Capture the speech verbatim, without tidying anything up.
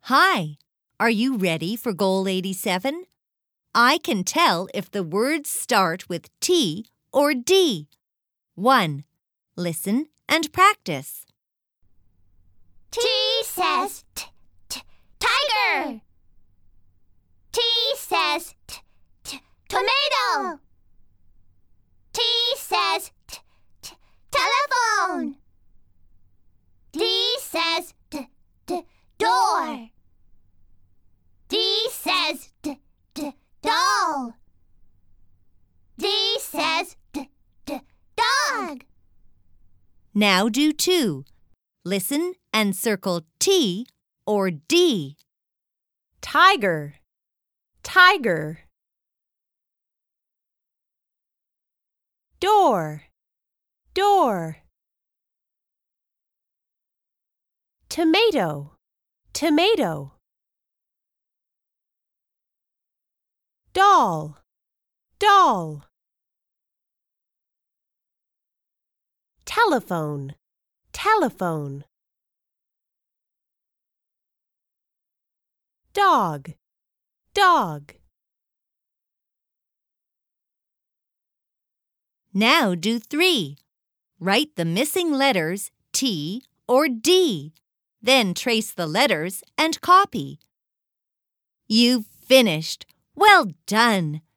Hi, are you ready for Goal eighty-seven? I can tell if the words start with T or D. one. Listen and practice. T says t, t, tiger. T says t, t, tomato. T says t, t, telephone. D says d, d, door. D says d, d, doll. D says d, d, dog. Now do two. Listen and circle T or D. Tiger, tiger. Door, door. Tomato, tomato. Doll, doll. Telephone, telephone. Dog, dog. Now do three. Write the missing letters T or D. Then trace the letters and copy. You've finished. Well done!